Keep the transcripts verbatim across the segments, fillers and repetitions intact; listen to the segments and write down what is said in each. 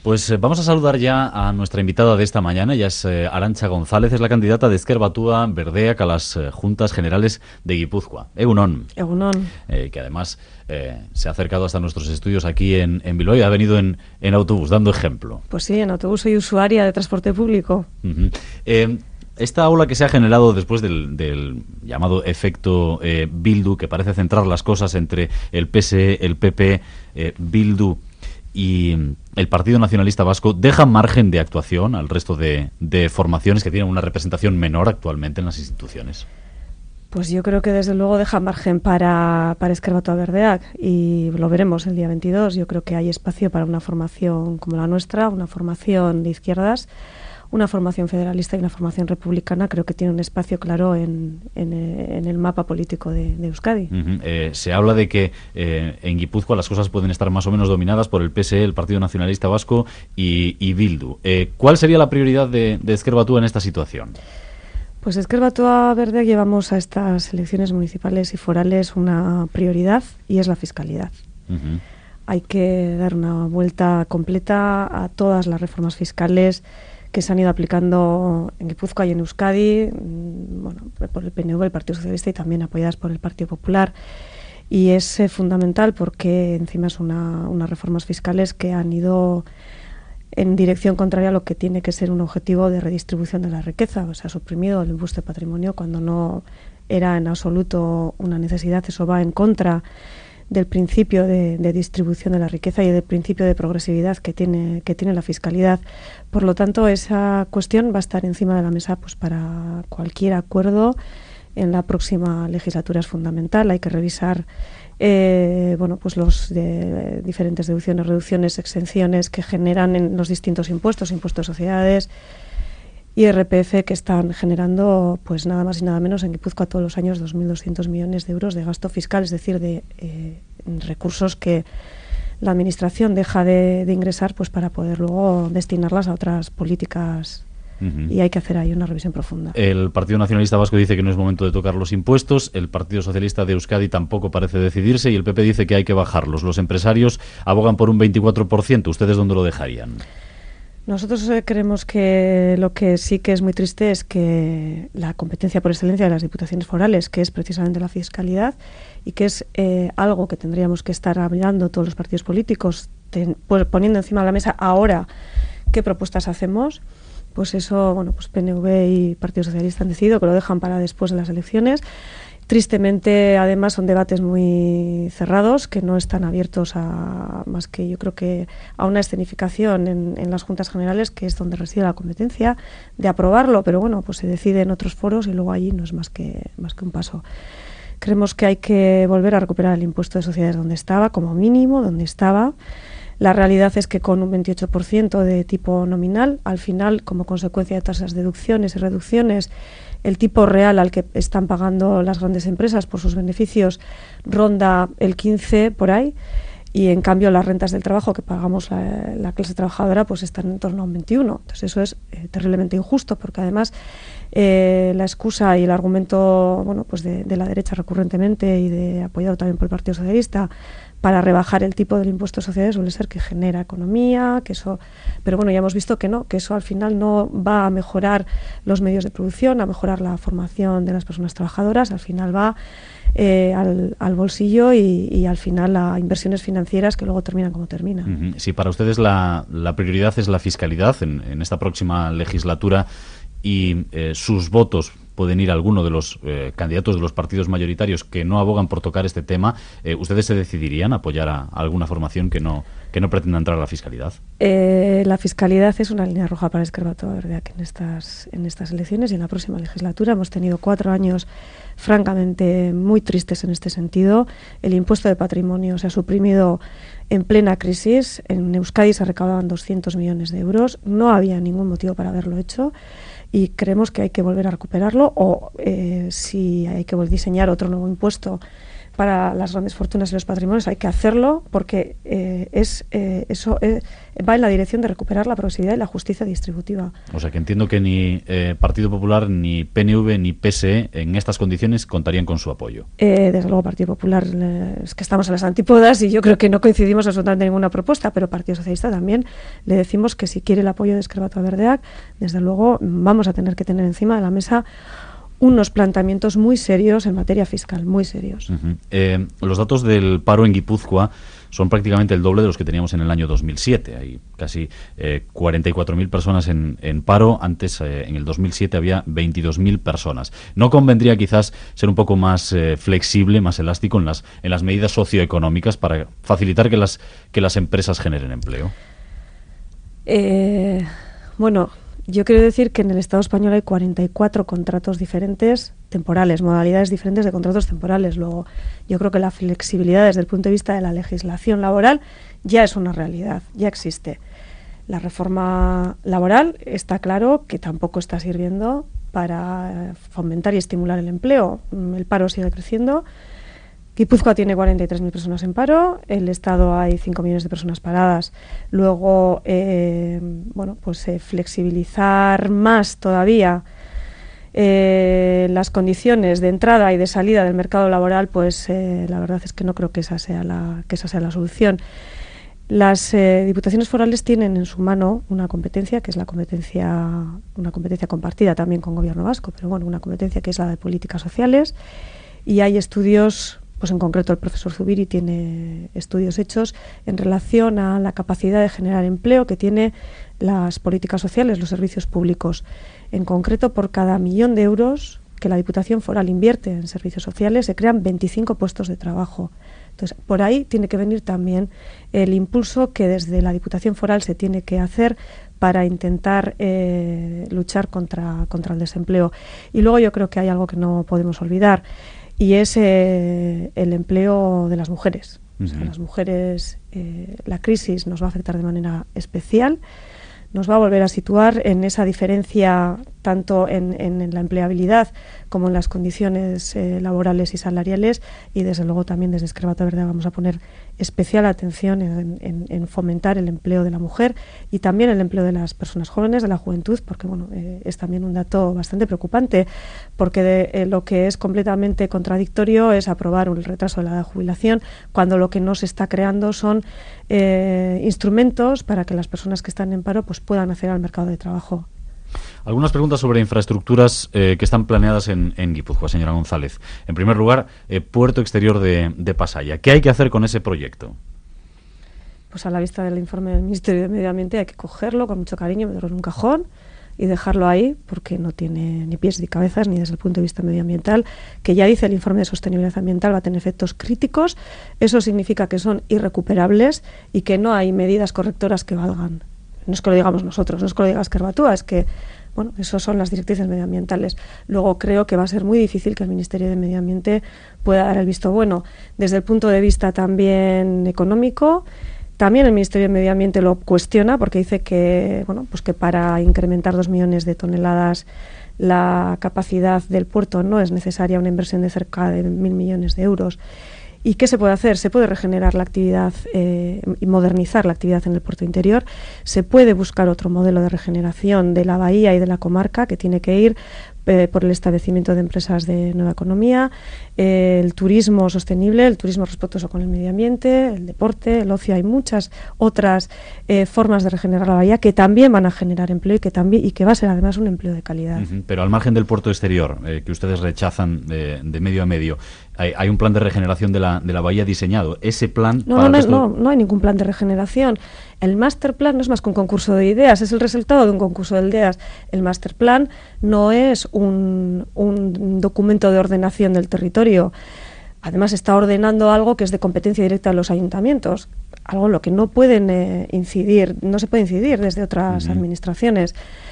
Pues eh, vamos a saludar ya a nuestra invitada de esta mañana. Ella es eh, Arantxa González, es la candidata de Ezker Batua Berdeak a las eh, Juntas Generales de Guipúzcoa. Egunon. Egunon. Eh, que además eh, se ha acercado hasta nuestros estudios aquí en, en Bilbao y ha venido en, en autobús, dando ejemplo. Pues sí, en autobús soy usuaria de transporte público. Uh-huh. Eh, Esta ola que se ha generado después del, del llamado efecto eh, Bildu, que parece centrar las cosas entre el P S E, el P P, eh, Bildu y el Partido Nacionalista Vasco, ¿deja margen de actuación al resto de, de formaciones que tienen una representación menor actualmente en las instituciones? Pues yo creo que desde luego deja margen para, para Ezker Batua Berdeak, y lo veremos el día veintidós. Yo creo que hay espacio para una formación como la nuestra, una formación de izquierdas, una formación federalista y una formación republicana. Creo que tiene un espacio claro en, en, en el mapa político de, de Euskadi. Uh-huh. eh, se habla de que eh, en Guipúzcoa las cosas pueden estar más o menos dominadas por el P S E, el Partido Nacionalista Vasco y, y Bildu. Eh, ¿Cuál sería la prioridad de, de Ezker Batua en esta situación? Pues Ezker Batua Berdeak llevamos a estas elecciones municipales y forales una prioridad, y es la fiscalidad. Uh-huh. Hay que dar una vuelta completa a todas las reformas fiscales que se han ido aplicando en Guipúzcoa y en Euskadi, bueno, por el P N V, el Partido Socialista, y también apoyadas por el Partido Popular. Y es eh, fundamental porque encima es una, unas reformas fiscales que han ido en dirección contraria a lo que tiene que ser un objetivo de redistribución de la riqueza. Se ha suprimido el impuesto de patrimonio cuando no era en absoluto una necesidad. Eso va en contra del principio de, de distribución de la riqueza y del principio de progresividad que tiene, que tiene la fiscalidad. Por lo tanto, esa cuestión va a estar encima de la mesa pues para cualquier acuerdo en la próxima legislatura. Es fundamental. Hay que revisar eh, bueno, pues los de, diferentes deducciones, reducciones, exenciones que generan en los distintos impuestos, impuestos de sociedades, I R P F, que están generando pues nada más y nada menos en Guipúzcoa todos los años dos mil doscientos millones de euros de gasto fiscal, es decir, de eh, recursos que la administración deja de, de ingresar pues para poder luego destinarlas a otras políticas. Uh-huh. Y hay que hacer ahí una revisión profunda. El Partido Nacionalista Vasco dice que no es momento de tocar los impuestos, el Partido Socialista de Euskadi tampoco parece decidirse y el P P dice que hay que bajarlos. Los empresarios abogan por un veinticuatro por ciento. ¿Ustedes dónde lo dejarían? Nosotros eh, creemos que lo que sí que es muy triste es que la competencia por excelencia de las diputaciones forales, que es precisamente la fiscalidad, y que es eh, algo que tendríamos que estar hablando todos los partidos políticos, ten, pues, poniendo encima de la mesa ahora qué propuestas hacemos, pues eso, bueno, pues P N V y Partido Socialista han decidido que lo dejan para después de las elecciones. Tristemente, además, son debates muy cerrados, que no están abiertos a más que, yo creo que, a una escenificación en, en las Juntas Generales, que es donde reside la competencia de aprobarlo, pero bueno, pues se decide en otros foros y luego allí no es más que, más que un paso. Creemos que hay que volver a recuperar el impuesto de sociedades donde estaba, como mínimo, donde estaba. La realidad es que con un veintiocho por ciento de tipo nominal, al final, como consecuencia de todas esas deducciones y reducciones, el tipo real al que están pagando las grandes empresas por sus beneficios ronda el quince por ahí, y en cambio las rentas del trabajo que pagamos la, la clase trabajadora pues están en torno a un veintiuno. Entonces eso es eh, terriblemente injusto, porque además eh, la excusa y el argumento bueno pues de, de la derecha recurrentemente, y de apoyado también por el Partido Socialista, para rebajar el tipo del impuesto de sociedades suele ser que genera economía, que eso, pero bueno, ya hemos visto que no, que eso al final no va a mejorar los medios de producción, a mejorar la formación de las personas trabajadoras, al final va eh, al, al bolsillo y, y al final a inversiones financieras que luego terminan como terminan. Uh-huh. Si para ustedes la, la prioridad es la fiscalidad en, en esta próxima legislatura, y eh, sus votos pueden ir a alguno de los eh, candidatos de los partidos mayoritarios que no abogan por tocar este tema, eh, ¿ustedes se decidirían a apoyar a, a alguna formación que no que no pretenda entrar a la fiscalidad? Eh, la fiscalidad es una línea roja para Ezker Batua Berdeak en estas, en estas elecciones y en la próxima legislatura. Hemos tenido cuatro años francamente muy tristes en este sentido. El impuesto de patrimonio se ha suprimido en plena crisis. En Euskadi se recaudaban doscientos millones de euros. No había ningún motivo para haberlo hecho, y creemos que hay que volver a recuperarlo, o eh, si hay que diseñar otro nuevo impuesto para las grandes fortunas y los patrimonios, hay que hacerlo porque eh, es eh, eso eh, va en la dirección de recuperar la progresividad y la justicia distributiva. O sea que entiendo que ni eh, Partido Popular, ni P N V, ni P S E en estas condiciones contarían con su apoyo. Eh, desde luego Partido Popular, eh, es que estamos a las antípodas y yo creo que no coincidimos absolutamente en ninguna propuesta, pero Partido Socialista también le decimos que si quiere el apoyo de Esquerra Berdeak, desde luego vamos a tener que tener encima de la mesa unos planteamientos muy serios en materia fiscal, muy serios. Uh-huh. Eh, los datos del paro en Guipúzcoa son prácticamente el doble de los que teníamos en el año dos mil siete. Hay casi eh, cuarenta y cuatro mil personas en, en paro. Antes, eh, en el dos mil siete, había veintidós mil personas. ¿No convendría quizás ser un poco más eh, flexible, más elástico en las, en las medidas socioeconómicas para facilitar que las, que las empresas generen empleo? Eh, bueno... Yo quiero decir que en el Estado español hay cuarenta y cuatro contratos diferentes temporales, modalidades diferentes de contratos temporales. Luego, yo creo que la flexibilidad desde el punto de vista de la legislación laboral ya es una realidad, ya existe. La reforma laboral está claro que tampoco está sirviendo para fomentar y estimular el empleo. El paro sigue creciendo. Guipúzcoa tiene cuarenta y tres mil personas en paro, el Estado hay cinco millones de personas paradas. Luego, eh, bueno, pues eh, flexibilizar más todavía eh, las condiciones de entrada y de salida del mercado laboral, pues eh, la verdad es que no creo que esa sea la, que esa sea la solución. Las eh, diputaciones forales tienen en su mano una competencia que es la competencia, una competencia compartida también con Gobierno vasco, pero bueno, una competencia que es la de políticas sociales, y hay estudios. Pues en concreto el profesor Zubiri tiene estudios hechos en relación a la capacidad de generar empleo que tiene las políticas sociales, los servicios públicos. En concreto, por cada millón de euros que la Diputación Foral invierte en servicios sociales, se crean veinticinco puestos de trabajo. Entonces, por ahí tiene que venir también el impulso que desde la Diputación Foral se tiene que hacer para intentar eh, luchar contra, contra el desempleo. Y luego yo creo que hay algo que no podemos olvidar, y es eh, el empleo de las mujeres. Uh-huh. O sea, las mujeres, eh, la crisis nos va a afectar de manera especial, nos va a volver a situar en esa diferencia tanto en, en, en la empleabilidad como en las condiciones eh, laborales y salariales, y desde luego también desde Esquerra Verde vamos a poner especial atención en, en, en fomentar el empleo de la mujer y también el empleo de las personas jóvenes, de la juventud, porque bueno, eh, es también un dato bastante preocupante, porque de, eh, lo que es completamente contradictorio es aprobar un retraso de la edad de jubilación cuando lo que no se está creando son eh, instrumentos para que las personas que están en paro pues puedan acceder al mercado de trabajo. Algunas preguntas sobre infraestructuras eh, que están planeadas en, en Guipúzcoa, señora González. En primer lugar, eh, puerto exterior de, de Pasaia. ¿Qué hay que hacer con ese proyecto? Pues a la vista del informe del Ministerio de Medio Ambiente hay que cogerlo con mucho cariño, meterlo en un cajón y dejarlo ahí, porque no tiene ni pies ni cabezas, ni desde el punto de vista medioambiental, que ya dice el informe de sostenibilidad ambiental va a tener efectos críticos. Eso significa que son irrecuperables y que no hay medidas correctoras que valgan. No es que lo digamos nosotros, no es que lo diga Esquerra Batúa, es que, bueno, eso son las directrices medioambientales. Luego creo que va a ser muy difícil que el Ministerio de Medio Ambiente pueda dar el visto bueno. Desde el punto de vista también económico, también el Ministerio de Medio Ambiente lo cuestiona, porque dice que, bueno, pues que para incrementar dos millones de toneladas la capacidad del puerto no es necesaria una inversión de cerca de mil millones de euros. ¿Y qué se puede hacer? Se puede regenerar la actividad eh, y modernizar la actividad en el puerto interior. Se puede buscar otro modelo de regeneración de la bahía y de la comarca, que tiene que ir eh, por el establecimiento de empresas de nueva economía, eh, el turismo sostenible, el turismo respetuoso con el medio ambiente, el deporte, el ocio. Hay muchas otras eh, formas de regenerar la bahía que también van a generar empleo y que también y que va a ser además un empleo de calidad. Uh-huh. Pero al margen del puerto exterior, eh, que ustedes rechazan eh, de medio a medio, hay, hay un plan de regeneración de la, de la bahía diseñado. Ese plan... No, para no, el no, no, no hay ningún plan de regeneración. El master plan no es más que un concurso de ideas, es el resultado de un concurso de ideas. El master plan no es un, un documento de ordenación del territorio. Además está ordenando algo que es de competencia directa de los ayuntamientos, algo en lo que no pueden eh, incidir, no se puede incidir desde otras uh-huh. administraciones.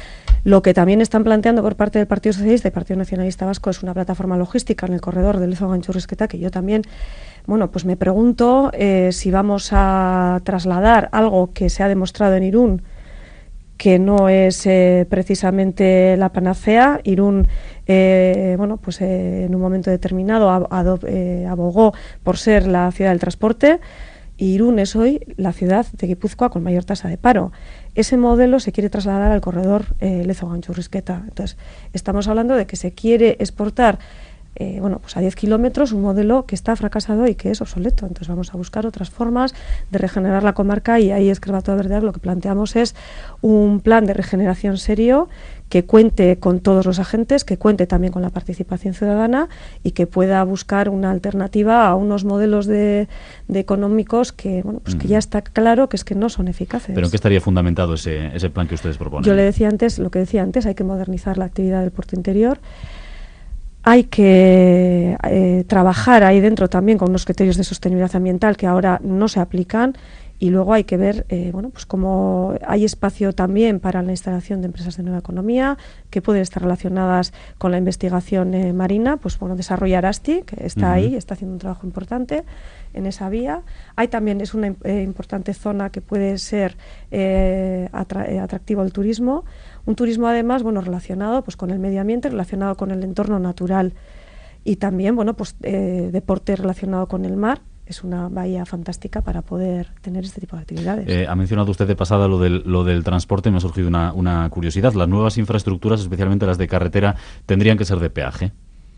Lo que también están planteando por parte del Partido Socialista y Partido Nacionalista Vasco es una plataforma logística en el corredor del Lezo-Ganchurrisqueta, que yo también, bueno, pues me pregunto eh, si vamos a trasladar algo que se ha demostrado en Irún, que no es eh, precisamente la panacea. Irún, eh, bueno, pues eh, en un momento determinado ab- ado- eh, abogó por ser la ciudad del transporte, y Irún es hoy la ciudad de Guipúzcoa con mayor tasa de paro. Ese modelo se quiere trasladar al corredor eh, Lezo-Ganchurrizketa. Entonces, estamos hablando de que se quiere exportar Eh, bueno, pues a diez kilómetros, un modelo que está fracasado y que es obsoleto. Entonces vamos a buscar otras formas de regenerar la comarca, y ahí Ezker Batua lo que planteamos es un plan de regeneración serio que cuente con todos los agentes, que cuente también con la participación ciudadana y que pueda buscar una alternativa a unos modelos de, de económicos que, bueno, pues mm. que ya está claro que es que no son eficaces. ¿Pero en qué estaría fundamentado ese, ese plan que ustedes proponen? Yo le decía antes, lo que decía antes, hay que modernizar la actividad del puerto interior. Hay que eh, trabajar ahí dentro también con unos criterios de sostenibilidad ambiental que ahora no se aplican, y luego hay que ver eh, bueno, pues cómo hay espacio también para la instalación de empresas de nueva economía que pueden estar relacionadas con la investigación eh, marina. Pues bueno, desarrollar ASTI, que está uh-huh. ahí, está haciendo un trabajo importante en esa vía. Hay también, es una eh, importante zona que puede ser eh, atra- eh, atractivo al turismo. Un turismo además, bueno, relacionado pues con el medio ambiente, relacionado con el entorno natural, y también, bueno, pues eh, deporte relacionado con el mar. Es una bahía fantástica para poder tener este tipo de actividades. Eh, ha mencionado usted de pasada lo del, lo del transporte. Me ha surgido una, una curiosidad. Las nuevas infraestructuras, especialmente las de carretera, ¿tendrían que ser de peaje?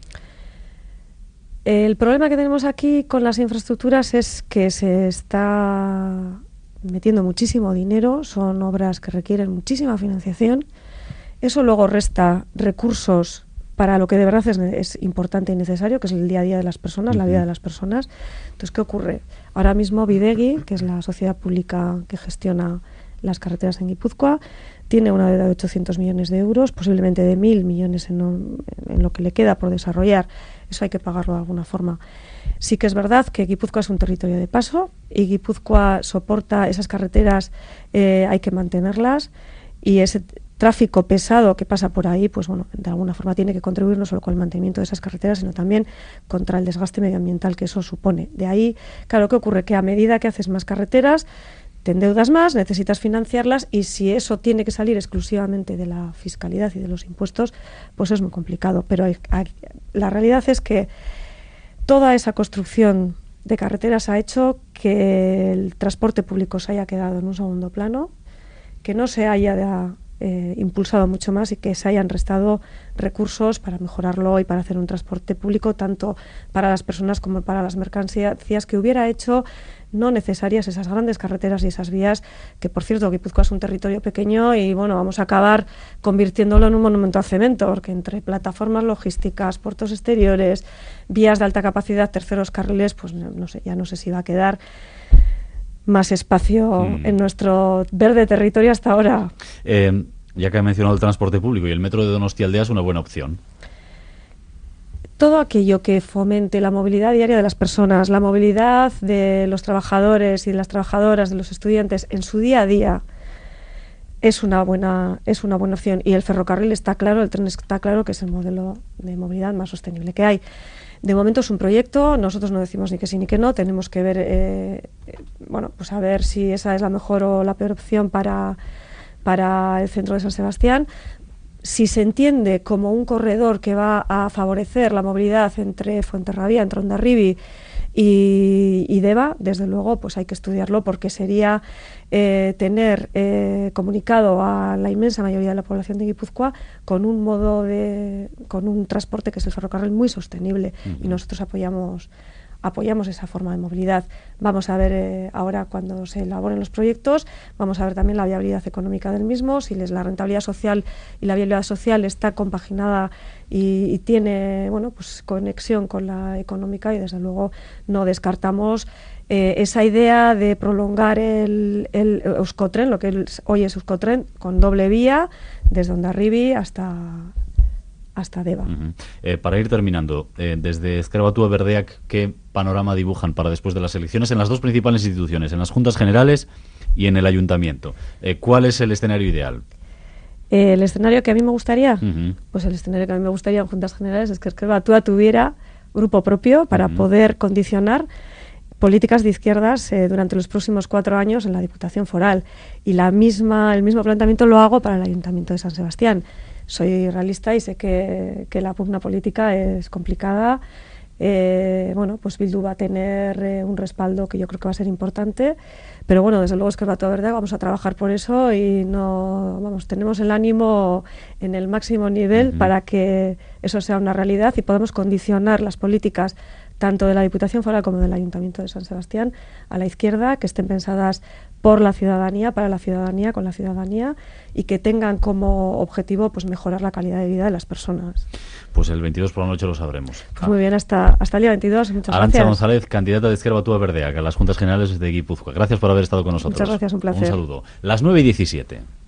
El problema que tenemos aquí con las infraestructuras es que se está metiendo muchísimo dinero, son obras que requieren muchísima financiación. Eso luego resta recursos para lo que de verdad es, es importante y necesario, que es el día a día de las personas, uh-huh. la vida de las personas. Entonces, ¿qué ocurre? Ahora mismo Bidegi, que es la sociedad pública que gestiona las carreteras en Guipúzcoa, tiene una deuda de ochocientos millones de euros, posiblemente de mil millones en, en lo que le queda por desarrollar. Eso hay que pagarlo de alguna forma. Sí que es verdad que Guipúzcoa es un territorio de paso, y Guipúzcoa soporta esas carreteras, eh, hay que mantenerlas, y ese tráfico pesado que pasa por ahí, pues bueno, de alguna forma tiene que contribuir no solo con el mantenimiento de esas carreteras, sino también contra el desgaste medioambiental que eso supone. De ahí, claro, ¿qué ocurre? Que a medida que haces más carreteras, te endeudas más, necesitas financiarlas, y si eso tiene que salir exclusivamente de la fiscalidad y de los impuestos, pues es muy complicado. Pero hay, hay, la realidad es que toda esa construcción de carreteras ha hecho que el transporte público se haya quedado en un segundo plano, que no se haya de, eh, impulsado mucho más, y que se hayan restado recursos para mejorarlo y para hacer un transporte público tanto para las personas como para las mercancías, que hubiera hecho no necesarias esas grandes carreteras y esas vías, que por cierto Guipúzcoa es un territorio pequeño y bueno, vamos a acabar convirtiéndolo en un monumento a cemento, porque entre plataformas logísticas, puertos exteriores, vías de alta capacidad, terceros carriles, pues no, no sé, ya no sé si va a quedar más espacio mm. en nuestro verde territorio hasta ahora. Eh, ya que ha mencionado el transporte público, y el metro de Donostialdea es una buena opción. Todo aquello que fomente la movilidad diaria de las personas, la movilidad de los trabajadores y de las trabajadoras, de los estudiantes en su día a día, es una buena, es una buena opción. Y el ferrocarril está claro, el tren está claro que es el modelo de movilidad más sostenible que hay. De momento es un proyecto, nosotros no decimos ni que sí ni que no, tenemos que ver, eh, bueno, pues a ver si esa es la mejor o la peor opción para, para el centro de San Sebastián. Si se entiende como un corredor que va a favorecer la movilidad entre Fuenterrabía, entre Hondarribia y, y Deva, desde luego pues hay que estudiarlo, porque sería eh, tener eh, comunicado a la inmensa mayoría de la población de Guipúzcoa con un modo de, con un transporte que es el ferrocarril muy sostenible, uh-huh. y nosotros apoyamos apoyamos esa forma de movilidad. Vamos a ver eh, ahora, cuando se elaboren los proyectos, vamos a ver también la viabilidad económica del mismo, si les, la rentabilidad social y la viabilidad social está compaginada y, y tiene, bueno, pues conexión con la económica, y desde luego no descartamos eh, esa idea de prolongar el, el Euskotren, lo que el, hoy es Euskotren, con doble vía desde Hondarribia hasta hasta Deva. Uh-huh. Eh, para ir terminando, eh, desde Ezker Batua Berdeak, ¿qué panorama dibujan para después de las elecciones en las dos principales instituciones, en las Juntas Generales y en el Ayuntamiento? Eh, ¿Cuál es el escenario ideal? Eh, el escenario que a mí me gustaría, uh-huh. pues el escenario que a mí me gustaría en Juntas Generales es que Ezker Batua tuviera grupo propio para uh-huh. poder condicionar, políticas de izquierdas eh, durante los próximos cuatro años en la Diputación Foral. Y la misma, el mismo planteamiento lo hago para el Ayuntamiento de San Sebastián. Soy realista y sé que, que la pugna política es complicada. Eh, bueno, pues Bildu va a tener eh, un respaldo que yo creo que va a ser importante, pero bueno, desde luego Esquerra Verde vamos a trabajar por eso y no, vamos, tenemos el ánimo en el máximo nivel uh-huh. para que eso sea una realidad y podamos condicionar las políticas tanto de la Diputación Foral como del Ayuntamiento de San Sebastián a la izquierda, que estén pensadas por la ciudadanía, para la ciudadanía, con la ciudadanía, y que tengan como objetivo pues mejorar la calidad de vida de las personas. Pues el veintidós por la noche lo sabremos. Pues muy bien, hasta, hasta el día veintidós. Muchas Arantxa gracias. González, candidata de Esquerra Batua Verdea, a las Juntas Generales de Guipúzcoa. Gracias por haber estado con nosotros. Muchas gracias, un placer. Un saludo. Las nueve y diecisiete.